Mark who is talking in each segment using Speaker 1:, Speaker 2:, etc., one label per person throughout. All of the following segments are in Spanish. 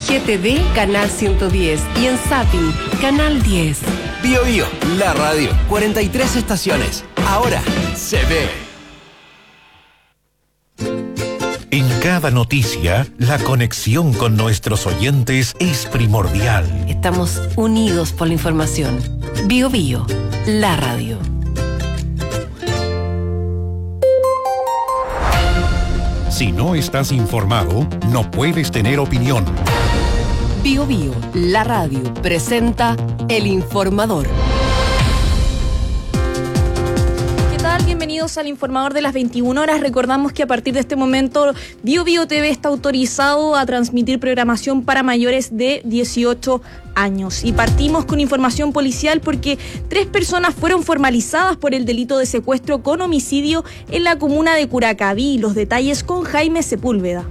Speaker 1: GTV, Canal 110 y en Zapping, Canal 10.
Speaker 2: Bio Bio, la radio, 43 estaciones. Ahora se ve.
Speaker 3: En cada noticia, la conexión con nuestros oyentes es primordial.
Speaker 1: Estamos unidos por la información. Bio Bio, la radio.
Speaker 3: Si no estás informado, no puedes tener opinión.
Speaker 1: Bio Bio, la radio, presenta El Informador.
Speaker 4: Bienvenidos al Informador de las 21 horas. Recordamos que a partir de este momento Bio Bio TV está autorizado a transmitir programación para mayores de 18 años. Y partimos con información policial porque 3 personas fueron formalizadas por el delito de secuestro con homicidio en la comuna de Curacaví. Los detalles con Jaime Sepúlveda.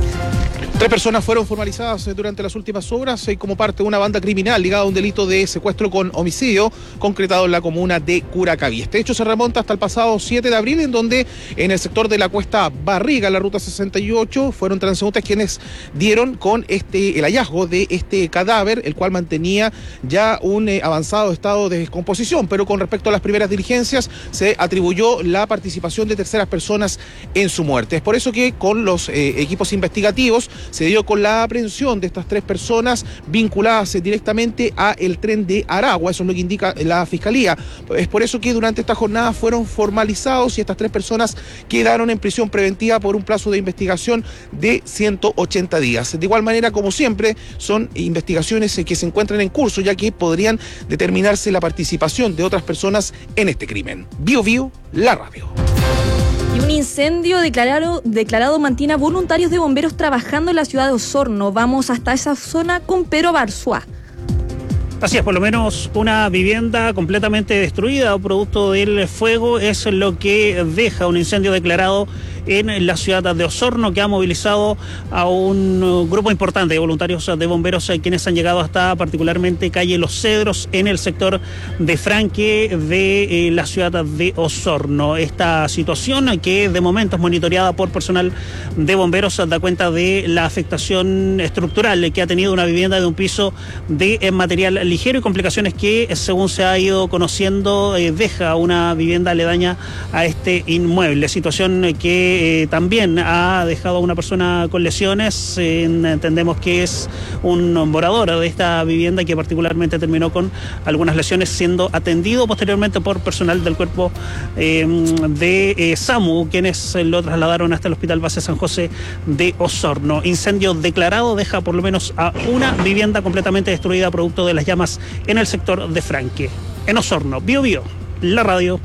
Speaker 5: 3 personas fueron formalizadas durante las últimas horas como parte de una banda criminal ligada a un delito de secuestro con homicidio concretado en la comuna de Curacaví. Este hecho se remonta hasta el pasado 7 de abril, en donde en el sector de la Cuesta Barriga, en la ruta 68, fueron transeúntes quienes dieron con el hallazgo de este cadáver, el cual mantenía ya un avanzado estado de descomposición, pero con respecto a las primeras diligencias se atribuyó la participación de terceras personas en su muerte. Es por eso que con los equipos investigativos se dio con la aprehensión de estas 3 personas vinculadas directamente a el tren de Aragua. Eso es lo que indica la Fiscalía. Es por eso que durante esta jornada fueron formalizados y estas 3 personas quedaron en prisión preventiva por un plazo de investigación de 180 días. De igual manera, como siempre, son investigaciones que se encuentran en curso, ya que podrían determinarse la participación de otras personas en este crimen. Bio Bio, la radio.
Speaker 4: Y un incendio declarado mantiene a voluntarios de bomberos trabajando en la ciudad de Osorno. Vamos hasta esa zona con Pedro Barzúa.
Speaker 6: Así es, por lo menos una vivienda completamente destruida o producto del fuego es lo que deja un incendio declarado en la ciudad de Osorno, que ha movilizado a un grupo importante de voluntarios de bomberos quienes han llegado hasta particularmente calle Los Cedros en el sector de Franque de la ciudad de Osorno. Esta situación, que de momento es monitoreada por personal de bomberos, da cuenta de la afectación estructural que ha tenido una vivienda de un piso de material ligero y complicaciones que, según se ha ido conociendo, deja una vivienda aledaña a este inmueble. Situación que también ha dejado a una persona con lesiones. Entendemos que es un morador de esta vivienda que particularmente terminó con algunas lesiones, siendo atendido posteriormente por personal del cuerpo de SAMU, quienes lo trasladaron hasta el Hospital Base San José de Osorno. Incendio declarado deja por lo menos a una vivienda completamente destruida producto de las llamas en el sector de Franque. En Osorno, Bio Bio, la radio.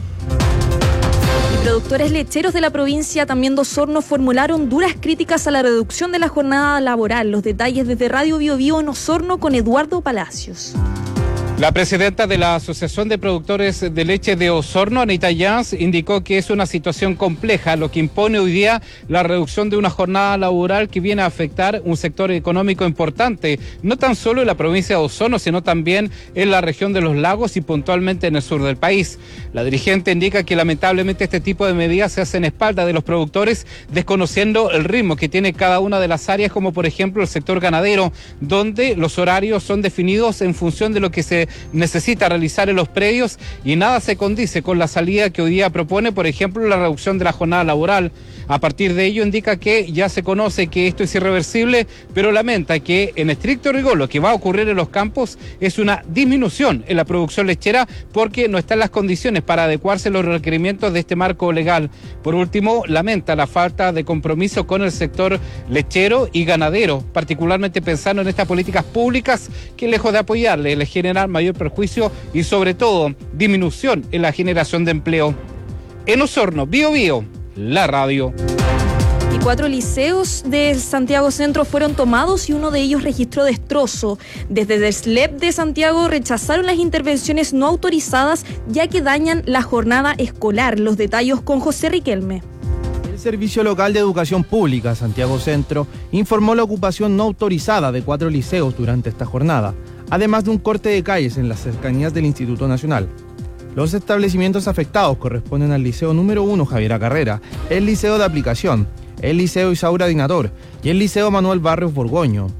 Speaker 4: Productores lecheros de la provincia también de Osorno formularon duras críticas a la reducción de la jornada laboral. Los detalles desde Radio Bio Bio en Osorno con Eduardo Palacios.
Speaker 7: La presidenta de la Asociación de Productores de Leche de Osorno, Anita Jans, indicó que es una situación compleja, lo que impone hoy día la reducción de una jornada laboral que viene a afectar un sector económico importante, no tan solo en la provincia de Osorno, sino también en la región de los lagos y puntualmente en el sur del país. La dirigente indica que lamentablemente este tipo de medidas se hacen a espaldas de los productores, desconociendo el ritmo que tiene cada una de las áreas, como por ejemplo el sector ganadero, donde los horarios son definidos en función de lo que se necesita realizar en los predios y nada se condice con la salida que hoy día propone, por ejemplo, la reducción de la jornada laboral. A partir de ello indica que ya se conoce que esto es irreversible, pero lamenta que en estricto rigor lo que va a ocurrir en los campos es una disminución en la producción lechera porque no están las condiciones para adecuarse a los requerimientos de este marco legal. Por último, lamenta la falta de compromiso con el sector lechero y ganadero, particularmente pensando en estas políticas públicas que lejos de apoyarle les generan mayor perjuicio y sobre todo disminución en la generación de empleo. En Osorno, Bio Bio, la radio.
Speaker 4: Y 4 liceos de Santiago Centro fueron tomados y uno de ellos registró destrozo. Desde el SLEP de Santiago rechazaron las intervenciones no autorizadas ya que dañan la jornada escolar. Los detalles con José Riquelme.
Speaker 8: El Servicio Local de Educación Pública, Santiago Centro, informó la ocupación no autorizada de 4 liceos durante esta jornada, además de un corte de calles en las cercanías del Instituto Nacional. Los establecimientos afectados corresponden al Liceo número 1 Javiera Carrera, el Liceo de Aplicación, el Liceo Isaura Dinator y el Liceo Manuel Barrios Borgoño.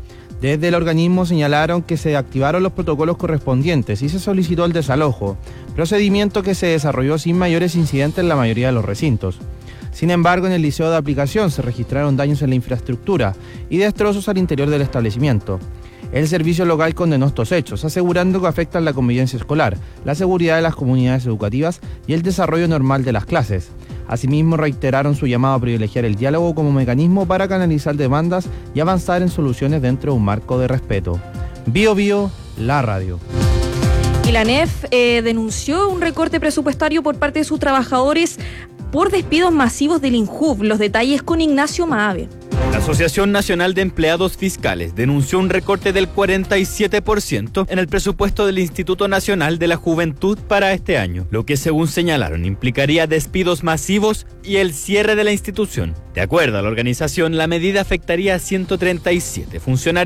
Speaker 8: Desde el organismo señalaron que se activaron los protocolos correspondientes y se solicitó el desalojo, procedimiento que se desarrolló sin mayores incidentes en la mayoría de los recintos. Sin embargo, en el liceo de aplicación se registraron daños en la infraestructura y destrozos al interior del establecimiento. El servicio local condenó estos hechos, asegurando que afectan la convivencia escolar, la seguridad de las comunidades educativas y el desarrollo normal de las clases. Asimismo, reiteraron su llamado a privilegiar el diálogo como mecanismo para canalizar demandas y avanzar en soluciones dentro de un marco de respeto. Bio Bio, la radio.
Speaker 4: Y la ANEF denunció un recorte presupuestario por parte de sus trabajadores por despidos masivos del INJUV. Los detalles con Ignacio Maave.
Speaker 9: La Asociación Nacional de Empleados Fiscales denunció un recorte del 47% en el presupuesto del Instituto Nacional de la Juventud para este año, lo que según señalaron implicaría despidos masivos y el cierre de la institución. De acuerdo a la organización, la medida afectaría a 137 funcionarios